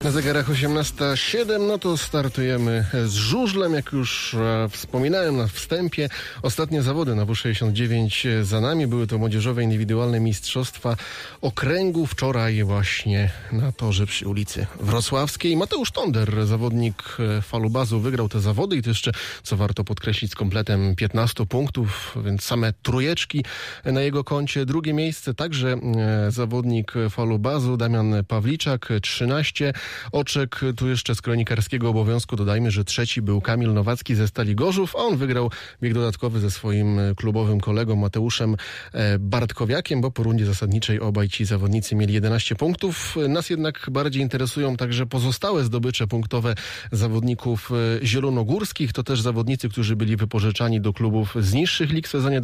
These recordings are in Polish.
Na zegarach 18:07, no to startujemy z żużlem, jak już wspominałem na wstępie. Ostatnie zawody na W69 za nami. Były to młodzieżowe indywidualne mistrzostwa okręgu. Wczoraj właśnie na torze przy ulicy Wrocławskiej. Mateusz Tonder, zawodnik falubazu, wygrał te zawody i to jeszcze, co warto podkreślić, z kompletem 15 punktów, więc same trójeczki na jego koncie. Drugie miejsce także zawodnik falubazu, Damian Pawliczak, 13 oczek. Tu jeszcze z kronikarskiego obowiązku dodajmy, że trzeci był Kamil Nowacki ze Stali Gorzów, a on wygrał bieg dodatkowy ze swoim klubowym kolegą Mateuszem Bartkowiakiem, bo po rundzie zasadniczej obaj ci zawodnicy mieli 11 punktów. Nas jednak bardziej interesują także pozostałe zdobycze punktowe zawodników zielonogórskich. To też zawodnicy, którzy byli wypożyczani do klubów z niższych lig w sezonie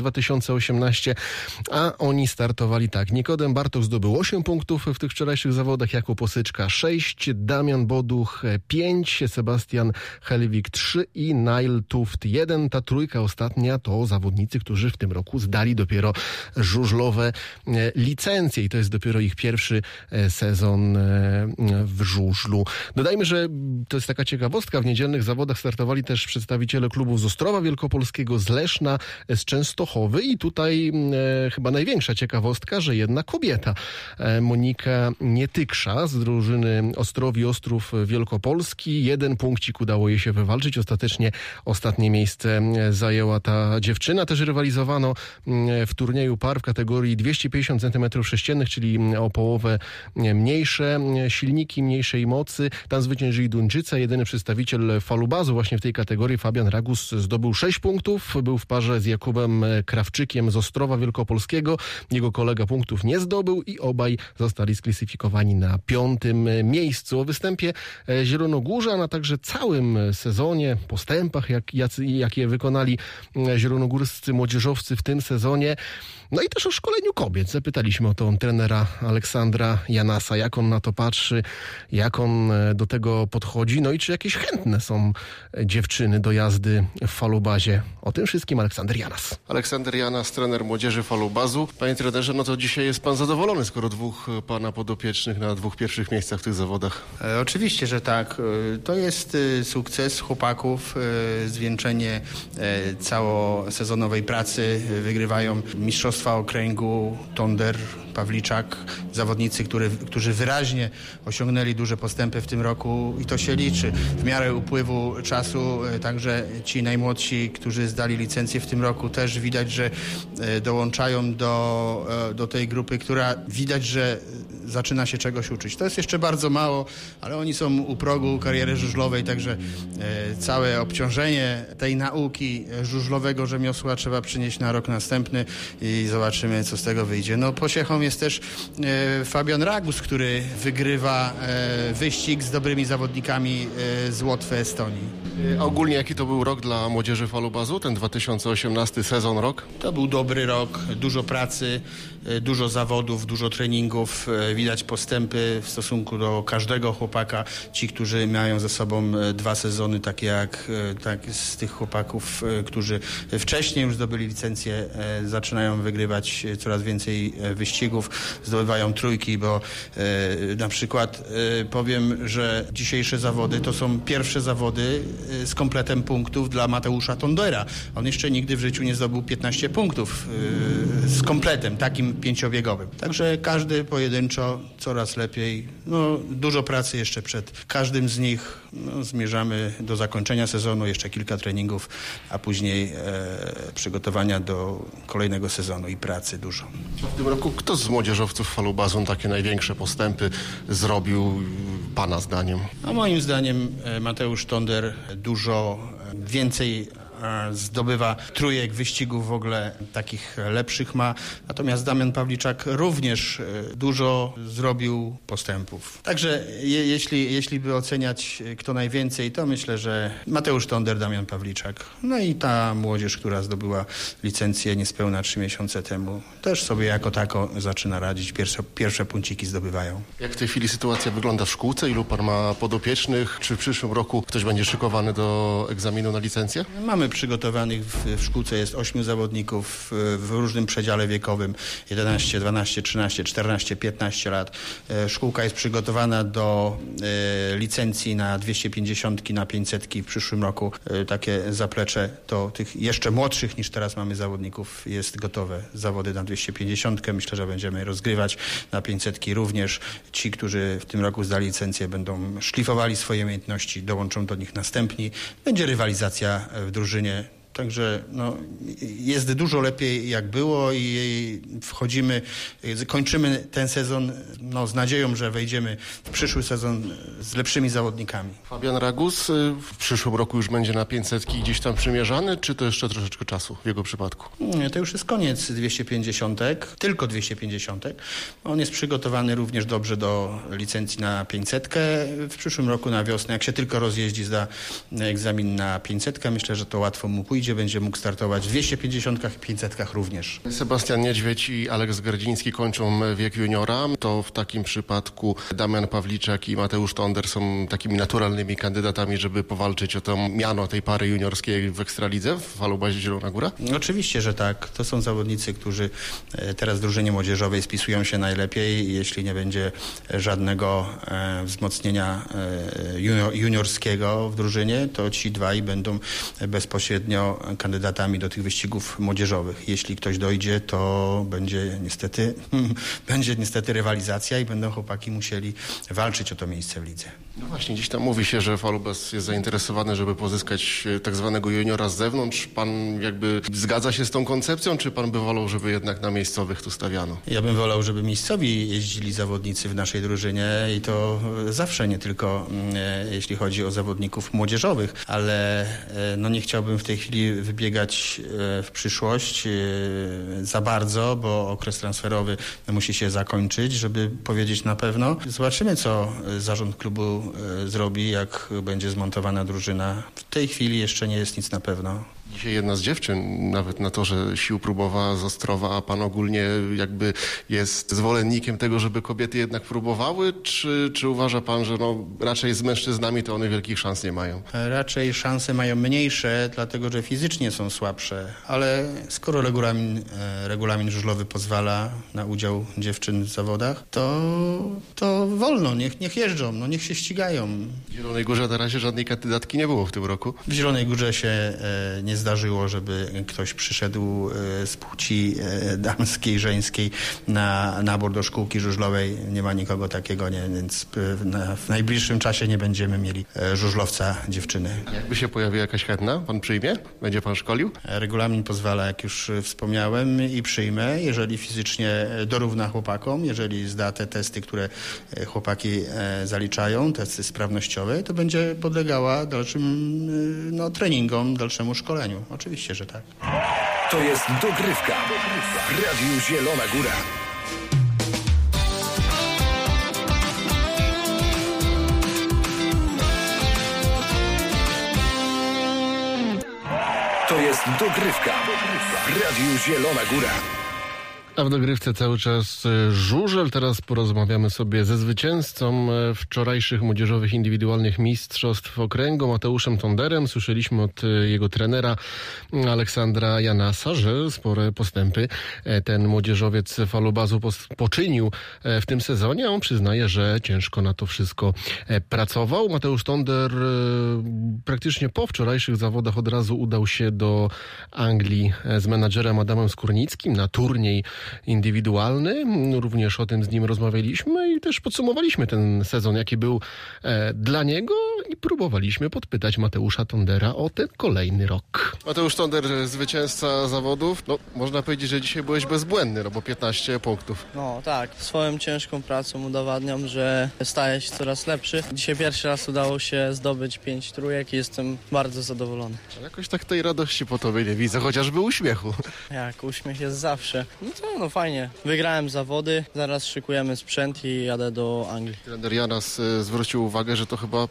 2018, a oni startowali tak. Nikodem Bartosz zdobył 8 punktów w tych wczorajszych zawodach, Jakub Osyczka 6, Damian Boduch 5, Sebastian Helwig 3 i Nail Tuft 1. Ta trójka ostatnia to zawodnicy, którzy w tym roku zdali dopiero żużlowe licencje i to jest dopiero ich pierwszy sezon w żużlu. Dodajmy, że to jest taka ciekawostka, w niedzielnych zawodach startowali też przedstawiciele klubów z Ostrowa Wielkopolskiego, z Leszna, z Częstochowy i tutaj chyba największa ciekawostka, że jedna kobieta, Monika Nietyksza z drużyny Ostrowi Ostrów Wielkopolski. 1 punkcik udało jej się wywalczyć. Ostatecznie ostatnie miejsce zajęła ta dziewczyna. Też rywalizowano w turnieju par w kategorii 250 cm3, czyli o połowę mniejsze silniki, mniejszej mocy. Tam zwyciężyli Duńczycy. Jedyny przedstawiciel falubazu właśnie w tej kategorii, Fabian Ragus, zdobył 6 punktów. Był w parze z Jakubem Krawczykiem z Ostrowa Wielkopolskiego. Jego kolega punktów nie zdobył i obaj zostali sklasyfikowani na 5. miejscu. O występie Zielonogórza na także całym sezonie, postępach, jakie wykonali zielonogórscy młodzieżowcy w tym sezonie. No i też o szkoleniu kobiet. Zapytaliśmy o to trenera Aleksandra Janasa, jak on na to patrzy, jak on do tego podchodzi, no i czy jakieś chętne są dziewczyny do jazdy w falubazie. O tym wszystkim Aleksander Janas. Aleksander Janas, trener młodzieży falubazu. Panie trenerze, no to dzisiaj jest pan zadowolony, skoro 2 pana podopiecznych na 2 pierwszych miejscach w tych zawodach? Oczywiście, że tak. To jest sukces chłopaków, zwieńczenie całosezonowej pracy. Wygrywają mistrzostwa okręgu Tonder, Pawliczak, zawodnicy, którzy wyraźnie osiągnęli duże postępy w tym roku i to się liczy. W miarę upływu czasu także ci najmłodsi, którzy zdali licencję w tym roku, też widać, że dołączają do tej grupy, która widać, że zaczyna się czegoś uczyć. To jest jeszcze bardzo mało, ale oni są u progu kariery żużlowej, także całe obciążenie tej nauki żużlowego rzemiosła trzeba przynieść na rok następny i zobaczymy, co z tego wyjdzie. No pociechą jest też Fabian Ragus, który wygrywa wyścig z dobrymi zawodnikami z Łotwy, Estonii. A ogólnie jaki to był rok dla młodzieży falubazu, ten 2018 sezon rok? To był dobry rok, dużo pracy, dużo zawodów, dużo treningów, widać postępy w stosunku do każdego chłopaka. Ci, którzy mają ze sobą 2 sezony, takie jak z tych chłopaków, którzy wcześniej już zdobyli licencję, zaczynają wygrywać coraz więcej wyścigów, zdobywają trójki, bo na przykład powiem, że dzisiejsze zawody to są pierwsze zawody z kompletem punktów dla Mateusza Tondera. On jeszcze nigdy w życiu nie zdobył 15 punktów z kompletem, takim 5-biegowym. Także każdy pojedynczo coraz lepiej. No, dużo pracy jeszcze przed każdym z nich. No, zmierzamy do zakończenia sezonu, jeszcze kilka treningów, a później przygotowania do kolejnego sezonu i pracy dużo. W tym roku kto z młodzieżowców falubazu takie największe postępy zrobił pana zdaniem? A moim zdaniem Mateusz Tonder dużo więcej zdobywa trójek wyścigów w ogóle takich lepszych ma. Natomiast Damian Pawliczak również dużo zrobił postępów. Także jeśli by oceniać kto najwięcej, to myślę, że Mateusz Tonder, Damian Pawliczak. No i ta młodzież, która zdobyła licencję niespełna 3 miesiące temu, też sobie jako tako zaczyna radzić. Pierwsze punciki zdobywają. Jak w tej chwili sytuacja wygląda w szkółce? Ilu pan ma podopiecznych? Czy w przyszłym roku ktoś będzie szykowany do egzaminu na licencję? Mamy przygotowanych w szkółce jest 8 zawodników w różnym przedziale wiekowym, 11, 12, 13, 14, 15 lat. Szkółka jest przygotowana do licencji na 250, na 500 w przyszłym roku. Takie zaplecze do tych jeszcze młodszych niż teraz mamy zawodników jest gotowe. Zawody na 250, myślę, że będziemy rozgrywać na 500 również. Ci, którzy w tym roku zdali licencję, będą szlifowali swoje umiejętności, dołączą do nich następni. Będzie rywalizacja w drużynie. Także jest dużo lepiej jak było i kończymy ten sezon z nadzieją, że wejdziemy w przyszły sezon z lepszymi zawodnikami. Fabian Ragus w przyszłym roku już będzie na 500 gdzieś tam przymierzany, czy to jeszcze troszeczkę czasu w jego przypadku? Nie, to już jest koniec 250, tylko 250. On jest przygotowany również dobrze do licencji na 500. W przyszłym roku na wiosnę, jak się tylko rozjeździ, zda egzamin na 500, myślę, że to łatwo mu pójdzie. Będzie mógł startować w 250 i 500 również. Sebastian Niedźwiedź i Aleks Gardziński kończą wiek juniora. To w takim przypadku Damian Pawliczak i Mateusz Tonder są takimi naturalnymi kandydatami, żeby powalczyć o to miano tej pary juniorskiej w Ekstralidze w Falubazie Zielona Góra? Oczywiście, że tak. To są zawodnicy, którzy teraz w drużynie młodzieżowej spisują się najlepiej. Jeśli nie będzie żadnego wzmocnienia juniorskiego w drużynie, to ci dwaj będą bezpośrednio kandydatami do tych wyścigów młodzieżowych. Jeśli ktoś dojdzie, to będzie niestety rywalizacja i będą chłopaki musieli walczyć o to miejsce w lidze. No właśnie, gdzieś tam mówi się, że Falubas jest zainteresowany, żeby pozyskać tak zwanego juniora z zewnątrz. Pan jakby zgadza się z tą koncepcją, czy pan by wolał, żeby jednak na miejscowych tu stawiano? Ja bym wolał, żeby miejscowi jeździli zawodnicy w naszej drużynie i to zawsze, nie tylko jeśli chodzi o zawodników młodzieżowych, ale nie chciałbym w tej chwili wybiegać w przyszłość za bardzo, bo okres transferowy musi się zakończyć, żeby powiedzieć na pewno. Zobaczymy, co zarząd klubu zrobi, jak będzie zmontowana drużyna. W tej chwili jeszcze nie jest nic na pewno. Dzisiaj jedna z dziewczyn nawet na torze sił próbowała z Ostrowa, a pan ogólnie jakby jest zwolennikiem tego, żeby kobiety jednak próbowały, czy uważa pan, że raczej z mężczyznami to one wielkich szans nie mają? Raczej szanse mają mniejsze, dlatego że fizycznie są słabsze, ale skoro regulamin żużlowy pozwala na udział dziewczyn w zawodach, to wolno, niech jeżdżą, niech się ścigają. W Zielonej Górze na razie żadnej kandydatki nie było w tym roku. W Zielonej Górze się nie zdarzyło, żeby ktoś przyszedł z płci damskiej, żeńskiej na nabór do szkółki żużlowej. Nie ma nikogo takiego, więc w najbliższym czasie nie będziemy mieli żużlowca dziewczyny. Jakby się pojawiła jakaś chętna, pan przyjmie? Będzie pan szkolił? Regulamin pozwala, jak już wspomniałem, i przyjmę, jeżeli fizycznie dorówna chłopakom, jeżeli zda te testy, które chłopaki zaliczają, testy sprawnościowe, to będzie podlegała dalszym treningom, dalszemu szkoleniu. Oczywiście, że tak. To jest dogrywka w Radiu Zielona Góra. To jest dogrywka w Radiu Zielona Góra. A w dogrywce cały czas żużel. Teraz porozmawiamy sobie ze zwycięzcą wczorajszych młodzieżowych indywidualnych mistrzostw okręgu, Mateuszem Tonderem. Słyszeliśmy od jego trenera Aleksandra Janasa, że spore postępy ten młodzieżowiec Falubazu poczynił w tym sezonie. On przyznaje, że ciężko na to wszystko pracował. Mateusz Tonder praktycznie po wczorajszych zawodach od razu udał się do Anglii z menadżerem Adamem Skórnickim na turniej indywidualny. Również o tym z nim rozmawialiśmy i też podsumowaliśmy ten sezon, jaki był dla niego i próbowaliśmy podpytać Mateusza Tondera o ten kolejny rok. Mateusz Tonder, zwycięzca zawodów. Można powiedzieć, że dzisiaj byłeś bezbłędny, bo 15 punktów. Tak. Swoją ciężką pracą udowadniam, że staję się coraz lepszy. Dzisiaj pierwszy raz udało się zdobyć 5 trójek i jestem bardzo zadowolony. Jakoś tak tej radości po tobie nie widzę, chociażby uśmiechu. Jak, uśmiech jest zawsze. Fajnie. Wygrałem zawody, zaraz szykujemy sprzęt i jadę do Anglii. Trener Janas zwrócił uwagę, że to chyba pierwszy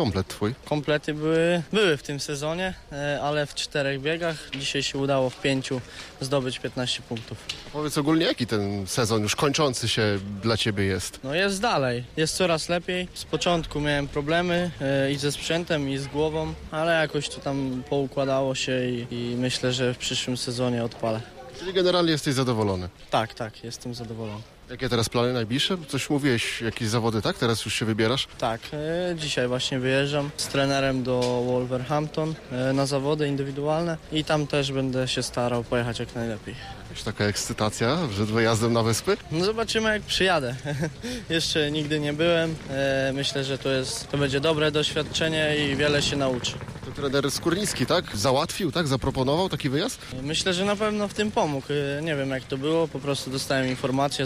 komplet twój? Komplety były w tym sezonie, ale w 4 biegach. Dzisiaj się udało w 5 zdobyć 15 punktów. Powiedz ogólnie, jaki ten sezon już kończący się dla ciebie jest? No jest dalej, jest coraz lepiej. Z początku miałem problemy i ze sprzętem, i z głową, ale jakoś to tam poukładało się i myślę, że w przyszłym sezonie odpalę. Czyli generalnie jesteś zadowolony? Tak, jestem zadowolony. Jakie teraz plany najbliższe? Coś mówiłeś, jakieś zawody, tak? Teraz już się wybierasz? Tak, dzisiaj właśnie wyjeżdżam z trenerem do Wolverhampton na zawody indywidualne i tam też będę się starał pojechać jak najlepiej. Jakaś taka ekscytacja przed wyjazdem na wyspy? No zobaczymy jak przyjadę. Jeszcze nigdy nie byłem. Myślę, że to będzie dobre doświadczenie i wiele się nauczy. To trener Skórnicki, tak? Załatwił, tak? Zaproponował taki wyjazd? Myślę, że na pewno w tym pomógł. Nie wiem jak to było, po prostu dostałem informację,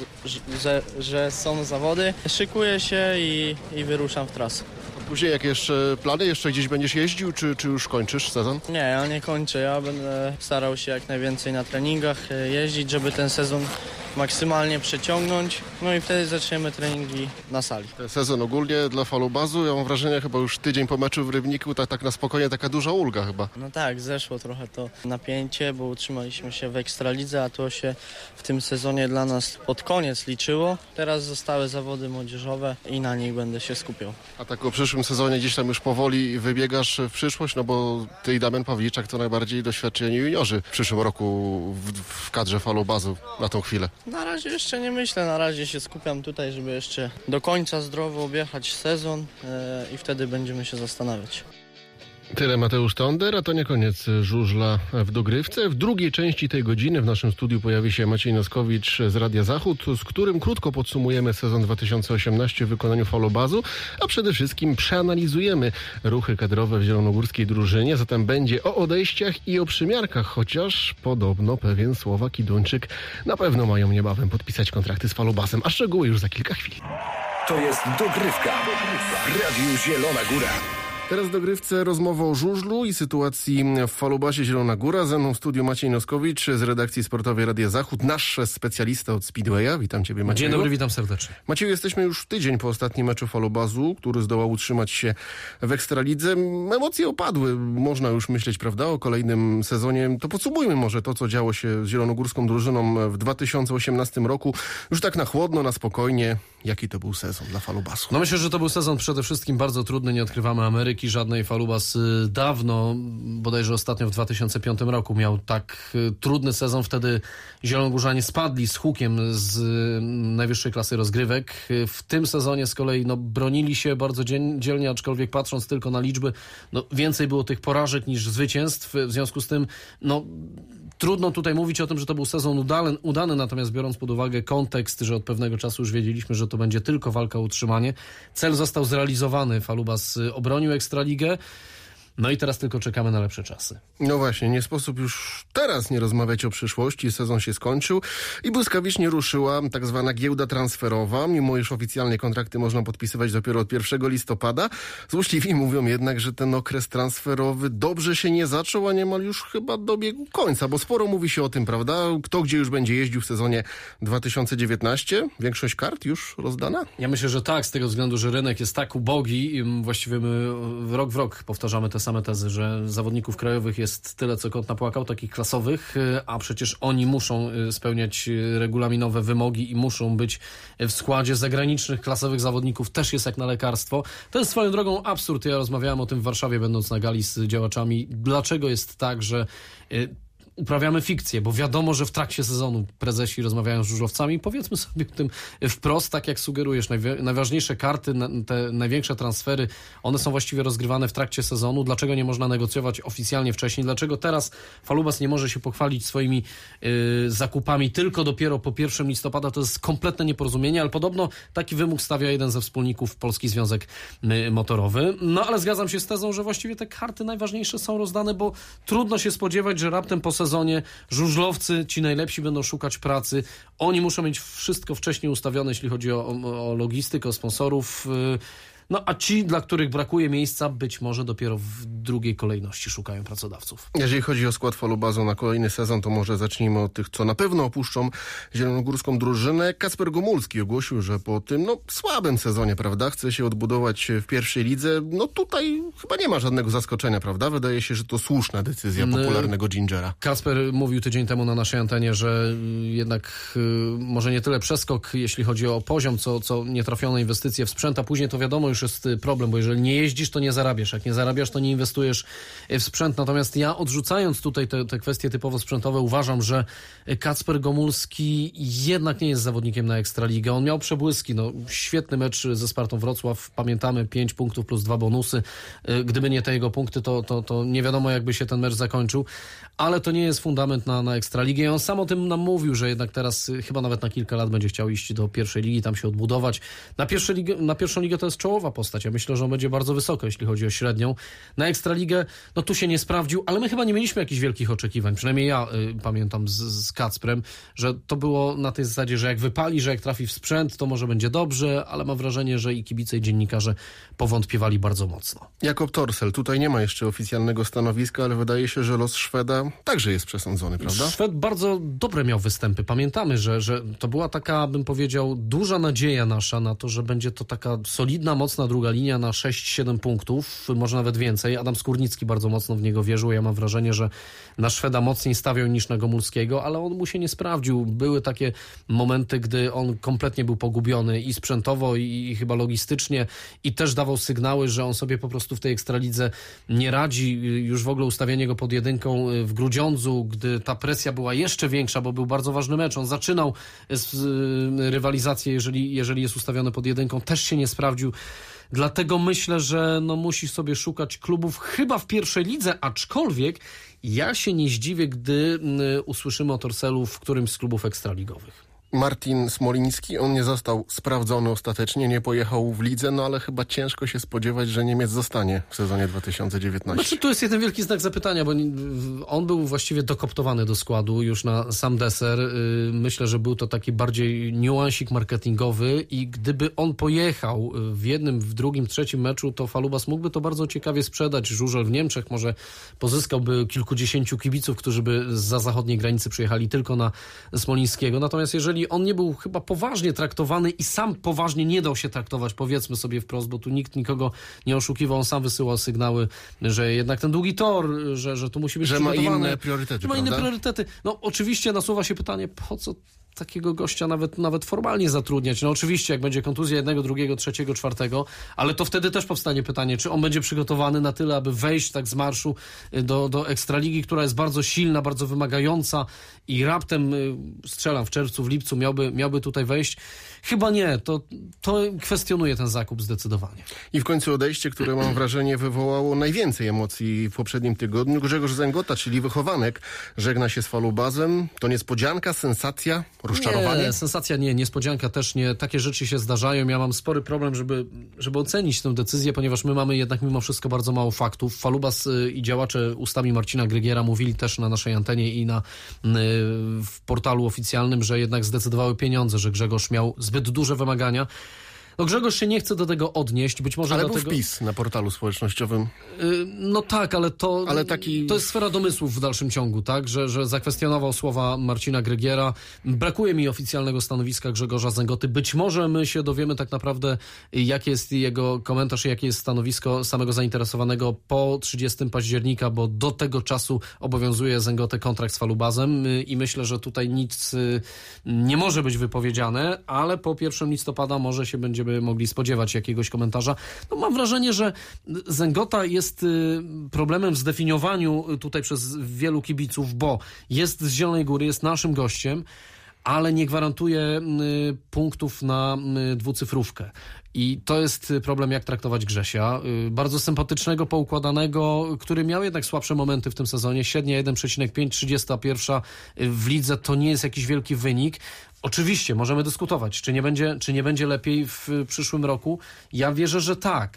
że są zawody. Szykuję się i wyruszam w trasę. A później jakie jeszcze plany? Jeszcze gdzieś będziesz jeździł, czy już kończysz sezon? Nie, ja nie kończę. Ja będę starał się jak najwięcej na treningach jeździć, żeby ten sezon maksymalnie przeciągnąć. No i wtedy zaczniemy treningi na sali. Ten sezon ogólnie dla Falubazu, ja mam wrażenie, chyba już tydzień po meczu w Rybniku, tak na spokojnie, taka duża ulga chyba. No tak, zeszło trochę to napięcie, bo utrzymaliśmy się w Ekstralidze, a to się w tym sezonie dla nas pod koniec liczyło. Teraz zostały zawody młodzieżowe i na nich będę się skupiał. A tak o przyszłym sezonie gdzieś tam już powoli wybiegasz w przyszłość, no bo ty i Damian Pawliczak to najbardziej doświadczeni juniorzy w przyszłym roku w kadrze Falubazu na tą chwilę. Na razie jeszcze nie myślę, na razie się skupiam tutaj, żeby jeszcze do końca zdrowo objechać sezon i wtedy będziemy się zastanawiać. Tyle Mateusz Tonder, a to nie koniec żużla w dogrywce. W drugiej części tej godziny w naszym studiu pojawi się Maciej Noskowicz z Radia Zachód, z którym krótko podsumujemy sezon 2018 w wykonaniu Falubazu, a przede wszystkim przeanalizujemy ruchy kadrowe w zielonogórskiej drużynie. Zatem będzie o odejściach i o przymiarkach, chociaż podobno pewien Słowak i Duńczyk na pewno mają niebawem podpisać kontrakty z Falubazem, a szczegóły już za kilka chwil. To jest dogrywka w Radiu Zielona Góra. Teraz w dogrywce rozmowa o żużlu i sytuacji w Falubazie Zielona Góra. Ze mną w studiu Maciej Noskowicz z redakcji sportowej Radia Zachód, nasz specjalista od Speedwaya. Witam ciebie, Macieju. Dzień dobry, witam serdecznie. Macieju, jesteśmy już tydzień po ostatnim meczu Falubazu, który zdołał utrzymać się w Ekstralidze. Emocje opadły, można już myśleć, prawda, o kolejnym sezonie. To podsumujmy może to, co działo się z zielonogórską drużyną w 2018 roku. Już tak na chłodno, na spokojnie. Jaki to był sezon dla Falubazu? No myślę, że to był sezon przede wszystkim bardzo trudny. Nie odkrywamy Ameryki żadnej. Falubaz dawno, bodajże ostatnio w 2005 roku miał tak trudny sezon. Wtedy zielonogórzanie spadli z hukiem z najwyższej klasy rozgrywek. W tym sezonie z kolei bronili się bardzo dzielnie, aczkolwiek patrząc tylko na liczby, więcej było tych porażek niż zwycięstw. W związku z tym trudno tutaj mówić o tym, że to był sezon udany, natomiast biorąc pod uwagę kontekst, że od pewnego czasu już wiedzieliśmy, że to będzie tylko walka o utrzymanie. Cel został zrealizowany. Falubaz obronił Ekstraligę. No i teraz tylko czekamy na lepsze czasy. No właśnie, nie sposób już teraz nie rozmawiać o przyszłości. Sezon się skończył i błyskawicznie ruszyła tak zwana giełda transferowa. Mimo iż oficjalnie kontrakty można podpisywać dopiero od 1 listopada. Złośliwi mówią jednak, że ten okres transferowy dobrze się nie zaczął, a niemal już chyba dobiegł końca, bo sporo mówi się o tym, prawda? Kto gdzie już będzie jeździł w sezonie 2019? Większość kart już rozdana? Ja myślę, że tak, z tego względu, że rynek jest tak ubogi i właściwie my rok w rok powtarzamy te same tezy, że zawodników krajowych jest tyle, co kot napłakał, takich klasowych, a przecież oni muszą spełniać regulaminowe wymogi i muszą być w składzie zagranicznych klasowych zawodników, też jest jak na lekarstwo. To jest swoją drogą absurd. Ja rozmawiałem o tym w Warszawie, będąc na gali z działaczami. Dlaczego jest tak, że uprawiamy fikcję, bo wiadomo, że w trakcie sezonu prezesi rozmawiają z żużlowcami. Powiedzmy sobie o tym wprost, tak jak sugerujesz. Najważniejsze karty, te największe transfery, one są właściwie rozgrywane w trakcie sezonu. Dlaczego nie można negocjować oficjalnie wcześniej? Dlaczego teraz Falubaz nie może się pochwalić swoimi zakupami tylko dopiero po 1 listopada? To jest kompletne nieporozumienie, ale podobno taki wymóg stawia jeden ze wspólników Polski Związek Motorowy. No ale zgadzam się z tezą, że właściwie te karty najważniejsze są rozdane, bo trudno się spodziewać, że raptem po sezonie żużlowcy, ci najlepsi, będą szukać pracy. Oni muszą mieć wszystko wcześniej ustawione, jeśli chodzi o logistykę, o sponsorów. No a ci, dla których brakuje miejsca, być może dopiero w drugiej kolejności szukają pracodawców. Jeżeli chodzi o skład Falubazu na kolejny sezon, to może zacznijmy od tych, co na pewno opuszczą zielonogórską drużynę. Kacper Gomulski ogłosił, że po tym słabym sezonie, prawda, chce się odbudować w pierwszej lidze. No tutaj chyba nie ma żadnego zaskoczenia, prawda? Wydaje się, że to słuszna decyzja popularnego Gingera. Kacper mówił tydzień temu na naszej antenie, że jednak może nie tyle przeskok, jeśli chodzi o poziom, co nietrafione inwestycje w sprzęt, a później to wiadomo już jest problem, bo jeżeli nie jeździsz, to nie zarabiasz. Jak nie zarabiasz, to nie inwestujesz w sprzęt. Natomiast ja, odrzucając tutaj te kwestie typowo sprzętowe, uważam, że Kacper Gomulski jednak nie jest zawodnikiem na Ekstraligę. On miał przebłyski. Świetny mecz ze Spartą Wrocław. Pamiętamy, 5 punktów plus 2 bonusy. Gdyby nie te jego punkty, to nie wiadomo, jakby się ten mecz zakończył. Ale to nie jest fundament na Ekstraligę. I on sam o tym nam mówił, że jednak teraz chyba nawet na kilka lat będzie chciał iść do pierwszej ligi, tam się odbudować. Na pierwszą ligę to jest czołowa postać. Ja myślę, że on będzie bardzo wysoko, jeśli chodzi o średnią. Na Ekstraligę, tu się nie sprawdził, ale my chyba nie mieliśmy jakichś wielkich oczekiwań. Przynajmniej ja pamiętam z Kacprem, że to było na tej zasadzie, że jak wypali, że jak trafi w sprzęt, to może będzie dobrze, ale mam wrażenie, że i kibice, i dziennikarze powątpiewali bardzo mocno. Jakob Torsel, tutaj nie ma jeszcze oficjalnego stanowiska, ale wydaje się, że los Szweda także jest przesądzony, prawda? Szwed bardzo dobre miał występy. Pamiętamy, że to była taka, bym powiedział, duża nadzieja nasza na to, że będzie to taka solidna, mocna druga linia na 6-7 punktów, może nawet więcej. Adam Skórnicki bardzo mocno w niego wierzył. Ja mam wrażenie, że na Szweda mocniej stawiał niż na Gomulskiego, ale on mu się nie sprawdził. Były takie momenty, gdy on kompletnie był pogubiony i sprzętowo, i chyba logistycznie, i też dawał sygnały, że on sobie po prostu w tej Ekstralidze nie radzi. Już w ogóle ustawienie go pod jedynką w Grudziądzu, gdy ta presja była jeszcze większa, bo był bardzo ważny mecz. On zaczynał rywalizację, jeżeli jest ustawiony pod jedynką, też się nie sprawdził. Dlatego myślę, że musi sobie szukać klubów chyba w pierwszej lidze, aczkolwiek ja się nie zdziwię, gdy usłyszymy o Torselu w którymś z klubów ekstraligowych. Martin Smoliński, on nie został sprawdzony ostatecznie, nie pojechał w lidze, ale chyba ciężko się spodziewać, że Niemiec zostanie w sezonie 2019. Tu jest jeden wielki znak zapytania, bo on był właściwie dokoptowany do składu już na sam deser. Myślę, że był to taki bardziej niuansik marketingowy i gdyby on pojechał w jednym, w drugim, trzecim meczu, to Falubas mógłby to bardzo ciekawie sprzedać. Żużel w Niemczech może pozyskałby kilkudziesięciu kibiców, którzy by zza zachodniej granicy przyjechali tylko na Smolińskiego. Natomiast jeżeli on nie był chyba poważnie traktowany i sam poważnie nie dał się traktować, powiedzmy sobie wprost, bo tu nikt nikogo nie oszukiwał, on sam wysyłał sygnały, że jednak ten długi tor, że tu musi być przygotowany. Że ma inne priorytety, ma inne priorytety. Oczywiście nasuwa się pytanie, po co takiego gościa nawet formalnie zatrudniać. Oczywiście, jak będzie kontuzja jednego, drugiego, trzeciego, czwartego, ale to wtedy też powstanie pytanie, czy on będzie przygotowany na tyle, aby wejść tak z marszu do Ekstraligi, która jest bardzo silna, bardzo wymagająca i raptem, strzelam, w czerwcu, w lipcu miałby tutaj wejść. Chyba nie. To kwestionuje ten zakup zdecydowanie. I w końcu odejście, które mam wrażenie wywołało najwięcej emocji w poprzednim tygodniu. Grzegorz Zęgota, czyli wychowanek, żegna się z Falubazem. To niespodzianka, sensacja, rozczarowanie? Nie, sensacja nie, niespodzianka też nie. Takie rzeczy się zdarzają. Ja mam spory problem, żeby ocenić tę decyzję, ponieważ my mamy jednak mimo wszystko bardzo mało faktów. Falubaz i działacze ustami Marcina Grygiera mówili też na naszej antenie i w portalu oficjalnym, że jednak zdecydowały pieniądze, że Grzegorz miał zbyt duże wymagania. Grzegorz się nie chce do tego odnieść, być może ale dlatego... był wpis na portalu społecznościowym. Tak, ale to jest sfera domysłów w dalszym ciągu, tak? Że zakwestionował słowa Marcina Grygiera. Brakuje mi oficjalnego stanowiska Grzegorza Zęgoty. Być może my się dowiemy tak naprawdę, jaki jest jego komentarz i jakie jest stanowisko samego zainteresowanego po 30 października, bo do tego czasu obowiązuje Zęgotę kontrakt z Falubazem i myślę, że tutaj nic nie może być wypowiedziane, ale po 1 listopada może się będziemy mogli spodziewać jakiegoś komentarza. Mam wrażenie, że Zęgota jest problemem w zdefiniowaniu tutaj przez wielu kibiców, bo jest z Zielonej Góry, jest naszym gościem, ale nie gwarantuje punktów na dwucyfrówkę. I to jest problem, jak traktować Grzesia. Bardzo sympatycznego, poukładanego, który miał jednak słabsze momenty w tym sezonie. Średnia 1,5, 31 w lidze to nie jest jakiś wielki wynik. Oczywiście, możemy dyskutować, czy nie będzie lepiej w przyszłym roku. Ja wierzę, że tak.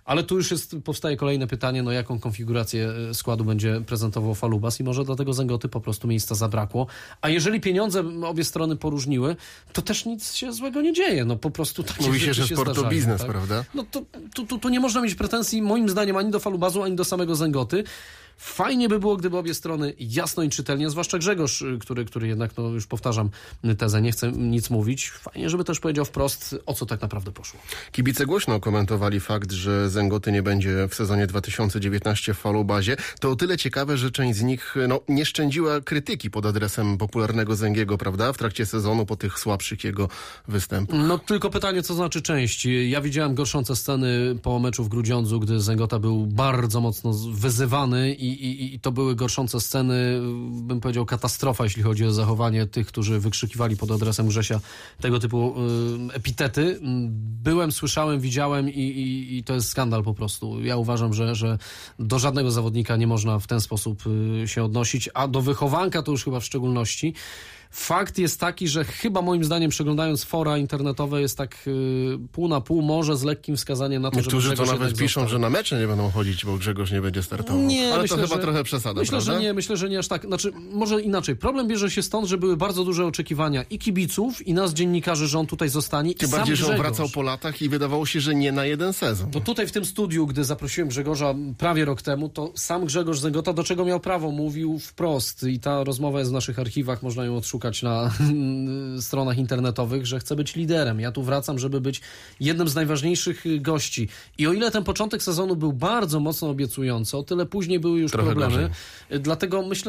Ale tu już powstaje kolejne pytanie, no jaką konfigurację składu będzie prezentował Falubas i może dlatego Zęgoty po prostu miejsca zabrakło. A jeżeli pieniądze obie strony poróżniły, to też nic się złego nie dzieje. No po prostu takie Mówi się, rzeczy że sport to zdarzają, biznes, tak? prawda? No tu nie można mieć pretensji moim zdaniem ani do Falubasu, ani do samego Zęgoty. Fajnie by było, gdyby obie strony jasno i czytelnie, zwłaszcza Grzegorz, który jednak, no już powtarzam tezę, nie chce nic mówić. Fajnie, żeby też powiedział wprost, o co tak naprawdę poszło. Kibice głośno komentowali fakt, że Zęgoty nie będzie w sezonie 2019 w Falubazie. To o tyle ciekawe, że część z nich nie szczędziła krytyki pod adresem popularnego Zęgiego, prawda? W trakcie sezonu po tych słabszych jego występach. No tylko pytanie, co znaczy część. Ja widziałem gorszące sceny po meczu w Grudziądzu, gdy Zęgota był bardzo mocno wyzywany i to były gorszące sceny, bym powiedział katastrofa, jeśli chodzi o zachowanie tych, którzy wykrzykiwali pod adresem Grzesia tego typu epitety. Byłem, słyszałem, widziałem i to jest skandal po prostu. Ja uważam, że do żadnego zawodnika nie można w ten sposób się odnosić, a do wychowanka to już chyba w szczególności. Fakt jest taki, że chyba moim zdaniem przeglądając fora internetowe jest tak pół na pół, może z lekkim wskazaniem na to, Niektórzy żeby Grzegorz to nawet piszą, został. że na mecze nie będą chodzić, bo Grzegorz nie będzie startował. Nie, ale myślę, to chyba że, trochę przesada, prawda? Myślę, że nie aż tak. Znaczy, może inaczej. Problem bierze się stąd, że były bardzo duże oczekiwania i kibiców, i nas dziennikarzy, że on tutaj zostanie. Tym i bardziej, sam że on Grzegorz. wracał po latach i wydawało się, że nie na jeden sezon. No tutaj w tym studiu, gdy zaprosiłem Grzegorza prawie rok temu, to sam Grzegorz Zęgota, do czego miał prawo, mówił wprost i ta rozmowa jest w naszych archiwach, można ją odszukać na stronach internetowych, że chce być liderem. Ja tu wracam, żeby być jednym z najważniejszych gości. I o ile ten początek sezonu był bardzo mocno obiecujący, o tyle później były już Trochę problemy. gorzej. Dlatego myślę,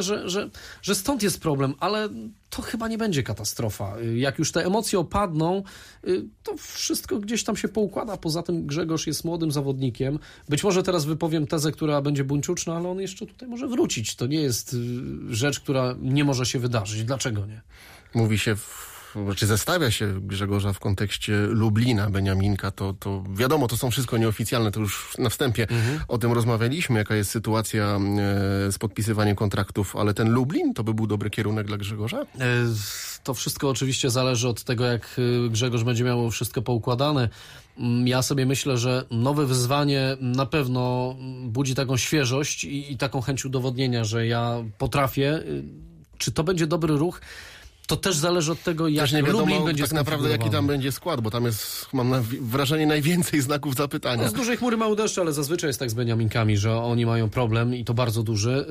że stąd jest problem, ale to chyba nie będzie katastrofa. Jak już te emocje opadną, to wszystko gdzieś tam się poukłada. Poza tym Grzegorz jest młodym zawodnikiem. Być może teraz wypowiem tezę, która będzie buńczuczna, ale on jeszcze tutaj może wrócić. To nie jest rzecz, która nie może się wydarzyć. Dlaczego nie? Mówi się, czy zestawia się Grzegorza w kontekście Lublina, Beniaminka, to wiadomo, to są wszystko nieoficjalne, to już na wstępie o tym rozmawialiśmy, jaka jest sytuacja z podpisywaniem kontraktów, ale ten Lublin to by był dobry kierunek dla Grzegorza? To wszystko oczywiście zależy od tego, jak Grzegorz będzie miał wszystko poukładane. Ja sobie myślę, że nowe wyzwanie na pewno budzi taką świeżość i taką chęć udowodnienia, że ja potrafię. Czy to będzie dobry ruch? To też zależy od tego, jak nie wiadomo Lublin będzie tak naprawdę, jaki tam będzie skład, bo tam jest, mam wrażenie, najwięcej znaków zapytania. No, z dużej chmury mały deszcz, ale zazwyczaj jest tak z Beniaminkami, że oni mają problem i to bardzo duży.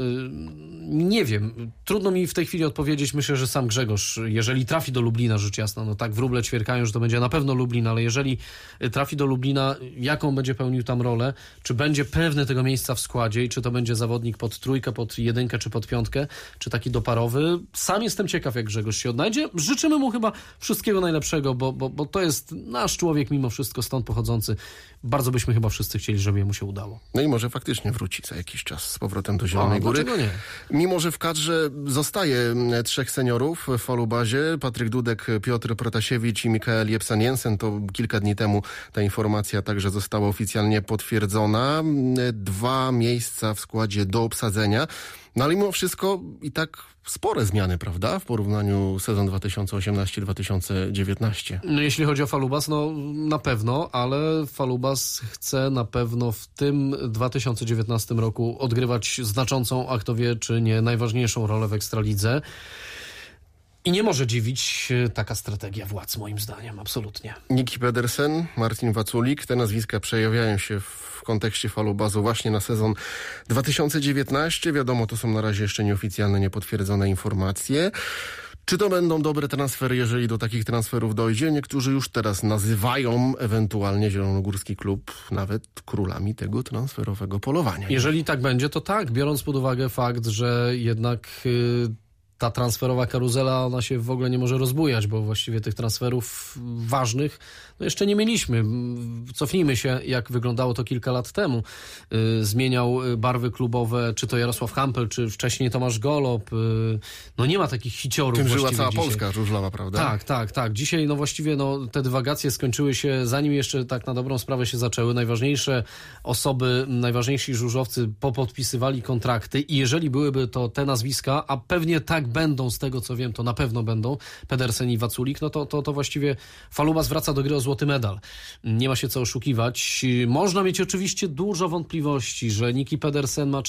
Nie wiem, trudno mi w tej chwili odpowiedzieć. Myślę, że sam Grzegorz, jeżeli trafi do Lublina, rzecz jasna, no tak wróble ćwierkają, że to będzie na pewno Lublin, ale jeżeli trafi do Lublina, jaką będzie pełnił tam rolę, czy będzie pewny tego miejsca w składzie i czy to będzie zawodnik pod trójkę, pod jedynkę, czy pod piątkę, czy taki doparowy. Sam jestem ciekaw, jak Grzegorz się odnajdzie. Życzymy mu chyba wszystkiego najlepszego, bo to jest nasz człowiek mimo wszystko stąd pochodzący. Bardzo byśmy chyba wszyscy chcieli, żeby mu się udało. No i może faktycznie wróci za jakiś czas z powrotem do Zielonej Góry. Dlaczego nie? Mimo, że w kadrze zostaje 3 seniorów w Falubazie, Patryk Dudek, Piotr Protasiewicz i Mikael Jepsen-Jensen, to kilka dni temu ta informacja także została oficjalnie potwierdzona. 2 miejsca w składzie do obsadzenia. No ale mimo wszystko i tak spore zmiany, prawda? W porównaniu sezon 2018-2019. No, jeśli chodzi o Falubas, no na pewno, ale Falubas chce na pewno w tym 2019 roku odgrywać znaczącą, a kto wie, czy nie najważniejszą rolę w Ekstralidze. I nie może dziwić taka strategia władz, moim zdaniem, absolutnie. Niki Pedersen, Marcin Waculik, te nazwiska przejawiają się w kontekście Falubazu właśnie na sezon 2019. Wiadomo, to są na razie jeszcze nieoficjalne, niepotwierdzone informacje. Czy to będą dobre transfery, jeżeli do takich transferów dojdzie? Niektórzy już teraz nazywają ewentualnie Zielonogórski Klub nawet królami tego transferowego polowania. Jeżeli tak będzie, to tak, biorąc pod uwagę fakt, że jednak ta transferowa karuzela, ona się w ogóle nie może rozbujać, bo właściwie tych transferów ważnych no jeszcze nie mieliśmy. Cofnijmy się, jak wyglądało to kilka lat temu. Zmieniał barwy klubowe, czy to Jarosław Hampel, czy wcześniej Tomasz Golob. No nie ma takich hiciorów. Tym żyła cała dzisiaj. Polska żużlowa, prawda? Tak. Dzisiaj no właściwie te dywagacje skończyły się, zanim jeszcze tak na dobrą sprawę się zaczęły. Najważniejsze osoby, najważniejsi żużlowcy popodpisywali kontrakty i jeżeli byłyby to te nazwiska, a pewnie tak jak będą, z tego co wiem, to na pewno będą Pedersen i Waculik, no to właściwie Falubas wraca do gry o złoty medal. Nie ma się co oszukiwać. Można mieć oczywiście dużo wątpliwości, że Niki Pedersen ma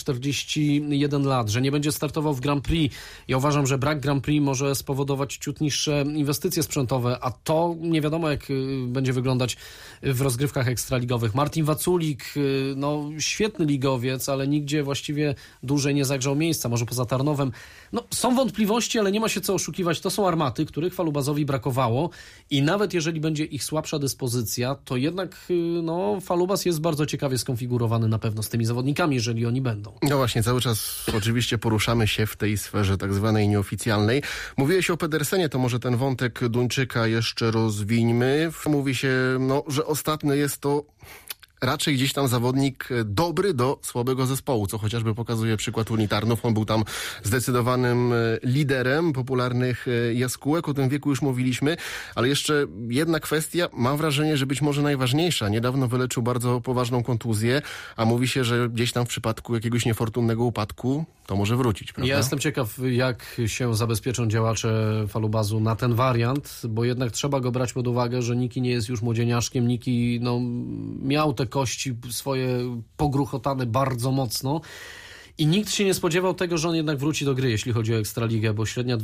41 lat, że nie będzie startował w Grand Prix. Ja uważam, że brak Grand Prix może spowodować ciut niższe inwestycje sprzętowe, a to nie wiadomo, jak będzie wyglądać w rozgrywkach ekstraligowych. Martin Waculik, no świetny ligowiec, ale nigdzie właściwie dłużej nie zagrzał miejsca, może poza Tarnowem. No, są wątpliwości, ale nie ma się co oszukiwać. To są armaty, których Falubasowi brakowało i nawet jeżeli będzie ich słabsza dyspozycja, to jednak no, Falubas jest bardzo ciekawie skonfigurowany na pewno z tymi zawodnikami, jeżeli oni będą. No właśnie, cały czas oczywiście poruszamy się w tej sferze tak zwanej nieoficjalnej. Mówiłeś o Pedersenie, to może ten wątek Duńczyka jeszcze rozwińmy. Mówi się, no, że ostatnio jest to raczej gdzieś tam zawodnik dobry do słabego zespołu, co chociażby pokazuje przykład Unitarnów. On był tam zdecydowanym liderem popularnych jaskółek, o tym wieku już mówiliśmy, ale jeszcze jedna kwestia, mam wrażenie, że być może najważniejsza. Niedawno wyleczył bardzo poważną kontuzję, a mówi się, że gdzieś tam w przypadku jakiegoś niefortunnego upadku to może wrócić, prawda? Ja jestem ciekaw, jak się zabezpieczą działacze Falubasu na ten wariant, bo jednak trzeba go brać pod uwagę, że Niki nie jest już młodzieniaszkiem. Niki miał te kości swoje pogruchotane bardzo mocno i nikt się nie spodziewał tego, że on jednak wróci do gry, jeśli chodzi o Ekstraligę, bo średnia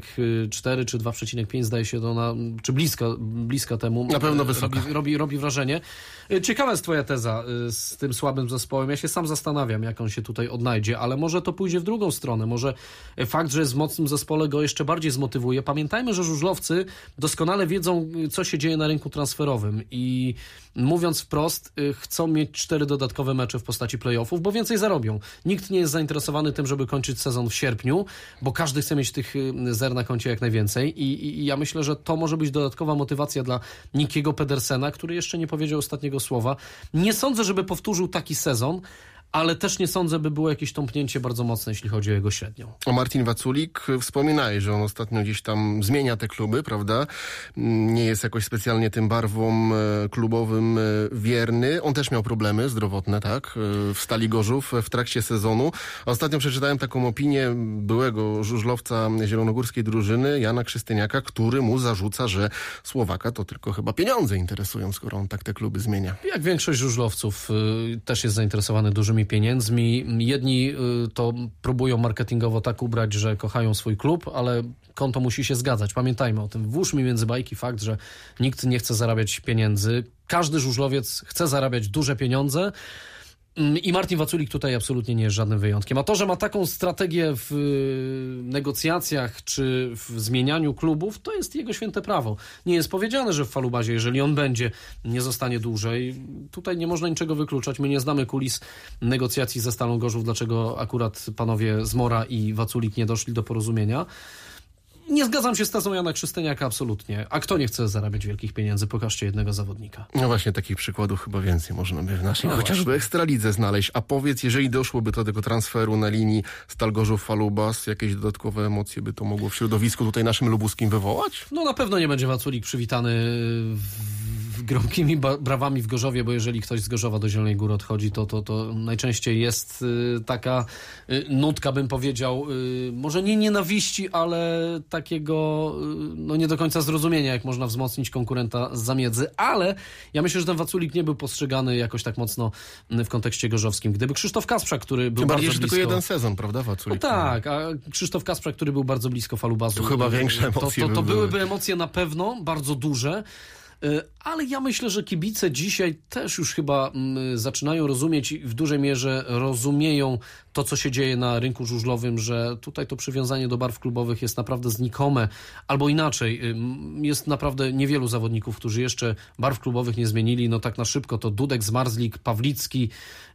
2,4 czy 2,5 zdaje się to czy bliska temu. Na pewno wysoka. Robi wrażenie. Ciekawa jest twoja teza z tym słabym zespołem. Ja się sam zastanawiam, jak on się tutaj odnajdzie, ale może to pójdzie w drugą stronę. Może fakt, że jest w mocnym zespole, go jeszcze bardziej zmotywuje. Pamiętajmy, że żużlowcy doskonale wiedzą, co się dzieje na rynku transferowym i mówiąc wprost, chcą mieć 4 dodatkowe mecze w postaci playoffów, bo więcej zarobią. Nikt nie jest zainteresowany tym, żeby kończyć sezon w sierpniu, bo każdy chce mieć tych zer na koncie jak najwięcej i ja myślę, że to może być dodatkowa motywacja dla Nikiego Pedersena, który jeszcze nie powiedział ostatniego słowa. Nie sądzę, żeby powtórzył taki sezon, ale też nie sądzę, by było jakieś tąpnięcie bardzo mocne, jeśli chodzi o jego średnią. O Martin Waculik wspominałeś, że on ostatnio gdzieś tam zmienia te kluby, prawda? Nie jest jakoś specjalnie tym barwom klubowym wierny. On też miał problemy zdrowotne, tak? W Stali Gorzów w trakcie sezonu. Ostatnio przeczytałem taką opinię byłego żużlowca zielonogórskiej drużyny, Jana Krzystyniaka, który mu zarzuca, że Słowaka to tylko chyba pieniądze interesują, skoro on tak te kluby zmienia. Jak większość żużlowców też jest zainteresowany dużymi pieniędzmi. Jedni to próbują marketingowo tak ubrać, że kochają swój klub, ale konto musi się zgadzać. Pamiętajmy o tym. Włóżmy między bajki fakt, że nikt nie chce zarabiać pieniędzy. Każdy żużlowiec chce zarabiać duże pieniądze. I Martin Waculik tutaj absolutnie nie jest żadnym wyjątkiem. A to, że ma taką strategię w negocjacjach czy w zmienianiu klubów, to jest jego święte prawo. Nie jest powiedziane, że w Falubasie, jeżeli on będzie, nie zostanie dłużej. Tutaj nie można niczego wykluczać. My nie znamy kulis negocjacji ze Stalą Gorzów, dlaczego akurat panowie Zmora i Waculik nie doszli do porozumienia. Nie zgadzam się z tezą Jana Krzystyniaka absolutnie. A kto nie chce zarabiać wielkich pieniędzy? Pokażcie jednego zawodnika. No właśnie, takich przykładów chyba więcej można by w naszej chociażby Ekstralidze znaleźć. A powiedz, jeżeli doszłoby do tego transferu na linii Stal Gorzów-Falubas, jakieś dodatkowe emocje by to mogło w środowisku tutaj naszym lubuskim wywołać? No na pewno nie będzie Waculik przywitany gromkimi brawami w Gorzowie, bo jeżeli ktoś z Gorzowa do Zielonej Góry odchodzi, to najczęściej jest taka nutka, bym powiedział, może nie nienawiści, ale takiego no nie do końca zrozumienia, jak można wzmocnić konkurenta z zamiedzy, ale ja myślę, że ten Waculik nie był postrzegany jakoś tak mocno w kontekście gorzowskim. Gdyby Krzysztof Kasprzak, który był bardzo blisko... tylko jeden sezon, prawda, Waculik? No tak, a Krzysztof Kasprzak, który był bardzo blisko Falubasu... To chyba większe emocje to byłyby emocje na pewno, bardzo duże. Ale ja myślę, że kibice dzisiaj też już chyba zaczynają rozumieć i w dużej mierze rozumieją to, co się dzieje na rynku żużlowym, że tutaj to przywiązanie do barw klubowych jest naprawdę znikome. Albo inaczej, jest naprawdę niewielu zawodników, którzy jeszcze barw klubowych nie zmienili. No tak na szybko to Dudek, Zmarzlik, Pawlicki,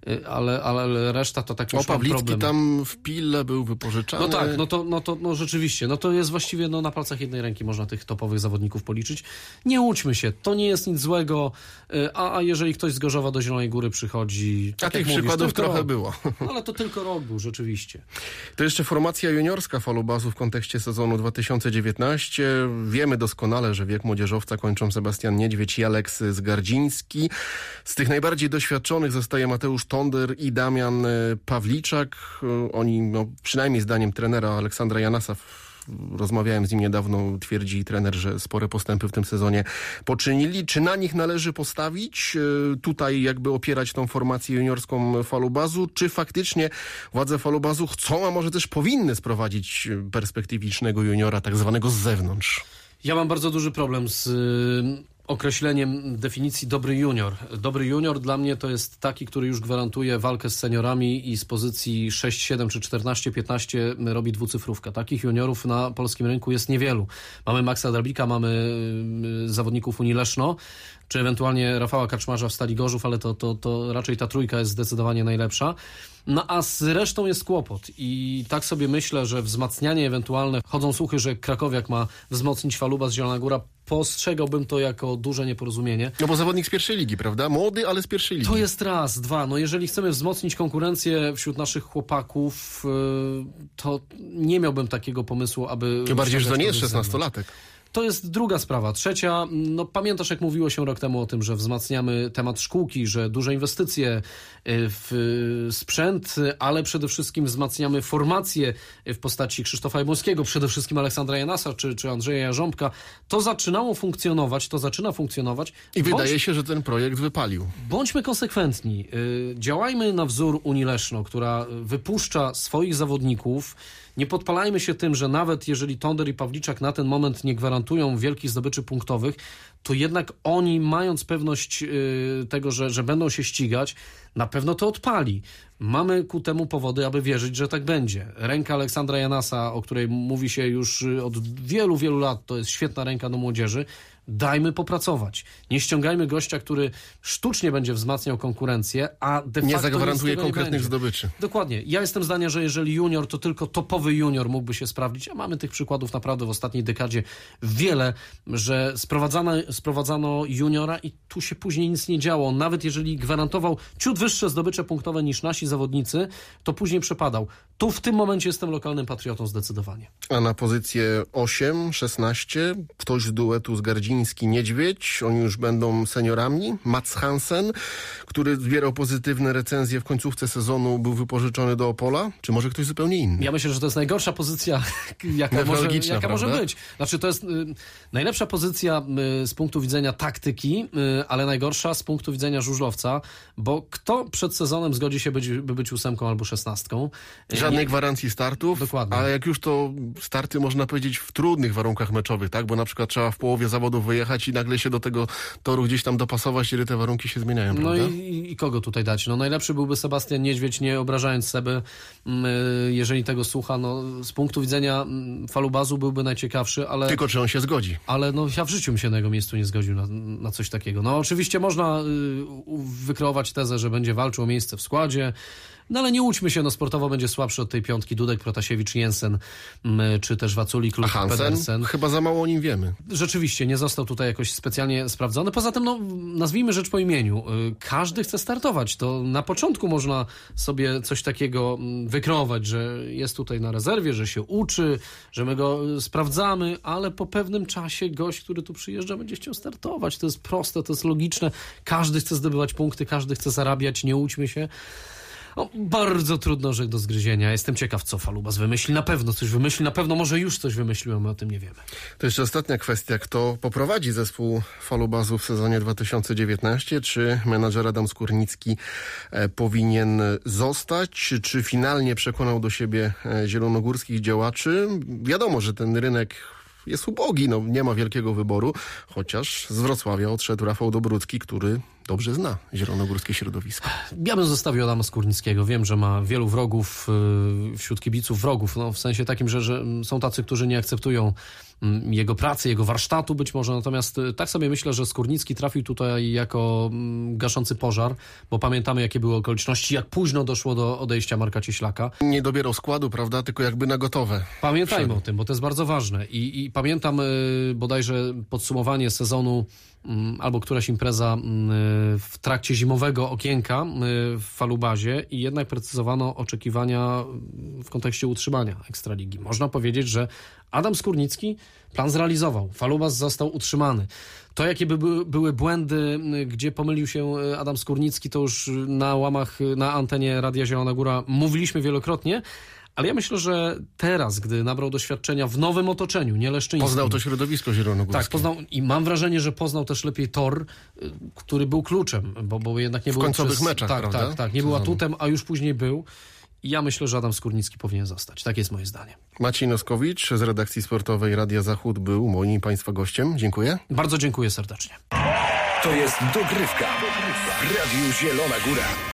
ale reszta to tak już mam problem. Pawlicki tam w Pile był wypożyczany. No tak, no rzeczywiście. No to jest właściwie na palcach jednej ręki można tych topowych zawodników policzyć. Nie łudźmy się. To nie jest nic złego, a jeżeli ktoś z Gorzowa do Zielonej Góry przychodzi... A tych przykładów trochę było. Ale to tylko rok był, rzeczywiście. To jeszcze formacja juniorska Falubazu w kontekście sezonu 2019. Wiemy doskonale, że wiek młodzieżowca kończą Sebastian Niedźwiedź i Aleks Zgardziński. Z tych najbardziej doświadczonych zostaje Mateusz Tonder i Damian Pawliczak. Oni, przynajmniej zdaniem trenera Aleksandra Janasa, rozmawiałem z nim niedawno, twierdzi trener, że spore postępy w tym sezonie poczynili. Czy na nich należy postawić, tutaj jakby opierać tą formację juniorską Falubazu, czy faktycznie władze Falubazu chcą, a może też powinny sprowadzić perspektywicznego juniora, tak zwanego z zewnątrz? Ja mam bardzo duży problem z określeniem definicji dobry junior. Dobry junior dla mnie to jest taki, który już gwarantuje walkę z seniorami i z pozycji 6, 7 czy 14, 15 robi dwucyfrówkę. Takich juniorów na polskim rynku jest niewielu. Mamy Maxa Drabika, mamy zawodników Unii Leszno, czy ewentualnie Rafała Kaczmarza w Stali Gorzów, ale to raczej ta trójka jest zdecydowanie najlepsza. No a z resztą jest kłopot i tak sobie myślę, że wzmacnianie ewentualne, chodzą słuchy, że Krakowiak ma wzmocnić Falubaz, Zielona Góra, postrzegałbym to jako duże nieporozumienie. No bo zawodnik z pierwszej ligi, prawda? Młody, ale z pierwszej ligi. To jest raz, dwa. No jeżeli chcemy wzmocnić konkurencję wśród naszych chłopaków, to nie miałbym takiego pomysłu, aby... Tym bardziej, że to nie jest 16-latek. To jest druga sprawa. Trzecia, no pamiętasz, jak mówiło się rok temu o tym, że wzmacniamy temat szkółki, że duże inwestycje w sprzęt, ale przede wszystkim wzmacniamy formację w postaci Krzysztofa Jabłońskiego, przede wszystkim Aleksandra Janasa czy Andrzeja Jarząbka. To zaczyna funkcjonować. I wydaje się, że ten projekt wypalił. Bądźmy konsekwentni. Działajmy na wzór Unii Leszno, która wypuszcza swoich zawodników. Nie podpalajmy się tym, że nawet jeżeli Tonder i Pawliczak na ten moment nie gwarantują wielkich zdobyczy punktowych, to jednak oni, mając pewność tego, że będą się ścigać, na pewno to odpali. Mamy ku temu powody, aby wierzyć, że tak będzie. Ręka Aleksandra Janasa, o której mówi się już od wielu, wielu lat, to jest świetna ręka do młodzieży. Dajmy popracować. Nie ściągajmy gościa, który sztucznie będzie wzmacniał konkurencję, a de facto nie zagwarantuje konkretnych zdobyczy. Dokładnie. Ja jestem zdania, że jeżeli junior, to tylko topowy junior mógłby się sprawdzić, a mamy tych przykładów naprawdę w ostatniej dekadzie wiele, że sprowadzano juniora i tu się później nic nie działo. Nawet jeżeli gwarantował ciut wyższe zdobycze punktowe niż nasi zawodnicy, to później przepadał. Tu w tym momencie jestem lokalnym patriotą zdecydowanie. A na pozycję 8, 16 ktoś z duetu Zgardziński-Niedźwiedź, oni już będą seniorami. Mats Hansen, który zbierał pozytywne recenzje w końcówce sezonu, był wypożyczony do Opola, czy może ktoś zupełnie inny? Ja myślę, że to jest najgorsza pozycja, jaka może być. Znaczy to jest najlepsza pozycja z punktu widzenia taktyki, ale najgorsza z punktu widzenia żużlowca, bo kto przed sezonem zgodzi się być 8 albo 16? Żadnej gwarancji startów, dokładnie. Ale jak już to starty można powiedzieć w trudnych warunkach meczowych, tak? Bo na przykład trzeba w połowie zawodów wyjechać i nagle się do tego toru gdzieś tam dopasować, kiedy te warunki się zmieniają, prawda? No i kogo tutaj dać? No najlepszy byłby Sebastian Niedźwiedź, nie obrażając sobie, jeżeli tego słucha, no z punktu widzenia Falubazu byłby najciekawszy, ale... Tylko czy on się zgodzi? Ale no ja w życiu bym się na jego miejscu nie zgodził na coś takiego. No oczywiście można wykreować tezę, że będzie walczył o miejsce w składzie, no ale nie łudźmy się, no sportowo będzie słabszy od tej piątki Dudek, Protasiewicz, Jensen, czy też Waculik lub Pedersen. Chyba za mało o nim wiemy. Rzeczywiście, nie został tutaj jakoś specjalnie sprawdzony. Poza tym, no nazwijmy rzecz po imieniu. Każdy chce startować. To na początku można sobie coś takiego wykreować, że jest tutaj na rezerwie, że się uczy, że my go sprawdzamy, ale po pewnym czasie gość, który tu przyjeżdża, będzie chciał startować. To jest proste, to jest logiczne. Każdy chce zdobywać punkty, każdy chce zarabiać, nie łudźmy się. No, bardzo trudno orzech do zgryzienia. Jestem ciekaw, co Falubaz wymyśli. Na pewno coś wymyśli, na pewno może już coś wymyślił, my o tym nie wiemy. To jeszcze ostatnia kwestia. Kto poprowadzi zespół Falubazu w sezonie 2019? Czy menadżer Adam Skórnicki powinien zostać? Czy finalnie przekonał do siebie zielonogórskich działaczy? Wiadomo, że ten rynek jest ubogi, no nie ma wielkiego wyboru, chociaż z Wrocławia odszedł Rafał Dobrucki, który dobrze zna zielonogórskie środowisko. Ja bym zostawił Adama Skórnickiego. Wiem, że ma wielu wrogów wśród kibiców, no w sensie takim, że są tacy, którzy nie akceptują jego pracy, jego warsztatu być może. Natomiast tak sobie myślę, że Skórnicki trafił tutaj jako gaszący pożar, bo pamiętamy, jakie były okoliczności, jak późno doszło do odejścia Marka Cieślaka. Nie dobierał składu, prawda, tylko jakby na gotowe. Pamiętajmy o tym, bo to jest bardzo ważne. I pamiętam bodajże podsumowanie sezonu albo któraś impreza w trakcie zimowego okienka w Falubazie i jednak precyzowano oczekiwania w kontekście utrzymania Ekstraligi. Można powiedzieć, że Adam Skórnicki plan zrealizował. Falubaz został utrzymany. To, jakie były błędy, gdzie pomylił się Adam Skórnicki, to już na antenie Radia Zielona Góra mówiliśmy wielokrotnie, ale ja myślę, że teraz, gdy nabrał doświadczenia w nowym otoczeniu, nie Leszczyńskim. Poznał to środowisko zielonogórskie. Tak, poznał i mam wrażenie, że poznał też lepiej tor, który był kluczem, bo jednak nie był... W końcowych meczach, prawda? Tak, nie był atutem, a już później był. I ja myślę, że Adam Skórnicki powinien zostać. Tak jest moje zdanie. Maciej Noskowicz z redakcji sportowej Radia Zachód był moim i Państwa gościem. Dziękuję. Bardzo dziękuję serdecznie. To jest Dogrywka w Radiu Zielona Góra.